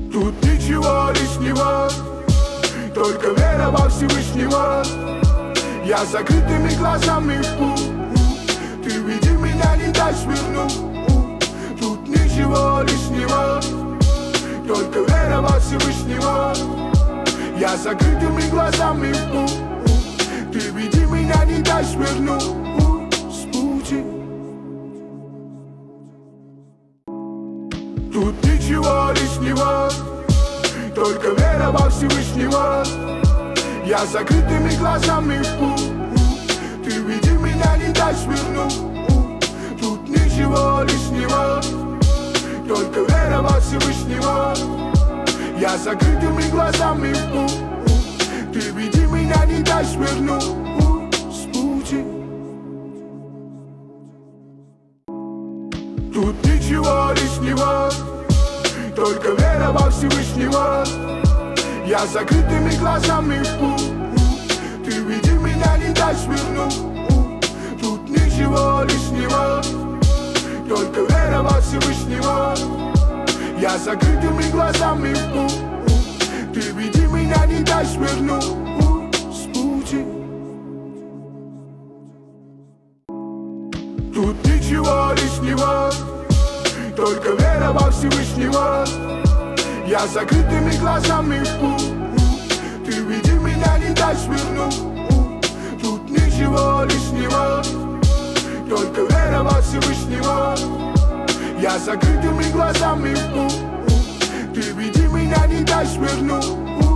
Тут ничего лишнего, только вера во Всевышнего. Я закрытыми глазами в путь, ты веди меня, не дай свернуть. Тут ничего лишнего, только вера во Всевышнего. Я закрытыми глазами в путь, ты веди меня, не дай свернуть с пути. Тут ничего лишнего, только вера во Всевышнего. Я закрытыми глазами в путь, ты веди меня, не дай свернуть. Тут ничего лишнего, только вера во Всевышнего. Я закрытыми глазами в путь, ты веди меня, не дай свернуть с пути. Тут ничего лишнего, только вера во Всевышнего. Я закрытыми глазами в путь, ты веди меня, не дай свернуть. Тут ничего лишнего, только вера во Всевышнего. Я закрытыми глазами в путь, ты веди меня, не дай свернуть с пути. Тут ничего лишнего, только вера во Всевышнего. Я закрытыми глазами в путь, ты веди меня, не дай свернуть. Тут ничего лишнего, только вера во Всевышнего. Я закрытыми глазами в путь, ты веди меня, не дай свернуть.